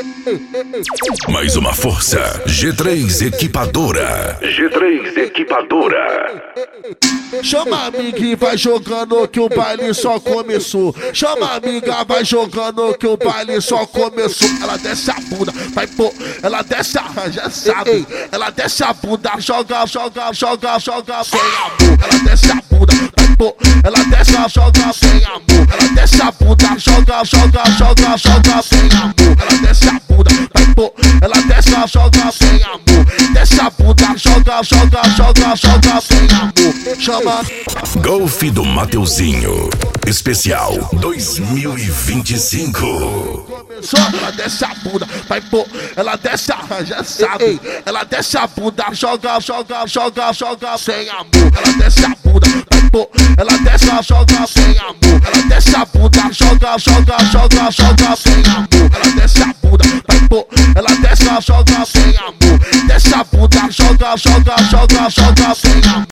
Mais uma força, G3 Equipadora. G3 Equipadora. Chama a amiga e vai jogando que o baile só começou. Chama a amiga, vai jogando que o baile só começou. Ela desce a bunda, vai pô, ela desce a, já sabe. Ela desce a bunda, joga, joga, joga, joga sem amor. Ela desce a bunda, vai pô, ela desce a, joga sem amor. Ela desce a bunda, joga, joga, joga, joga sem amor. Ela desce a bunda, vai pô, ela desce a, joga sem amor. Desce a bunda, joga, joga, joga, joga sem amor. Chama Golfe do Mateuzinho Especial 2025. Começou, ela desce a bunda, vai pô, ela desce a, já sabe. Ela desce a bunda, joga, joga, joga, joga sem amor. Ela desce a bunda, vai pô, ela desce a, joga sem amor. Ela desce a bunda, joga, joga, joga, joga sem amor. Ela desce a bunda, vai pô, ela desce a, joga sem amor. Desce a bunda, joga, joga, joga, joga sem amor.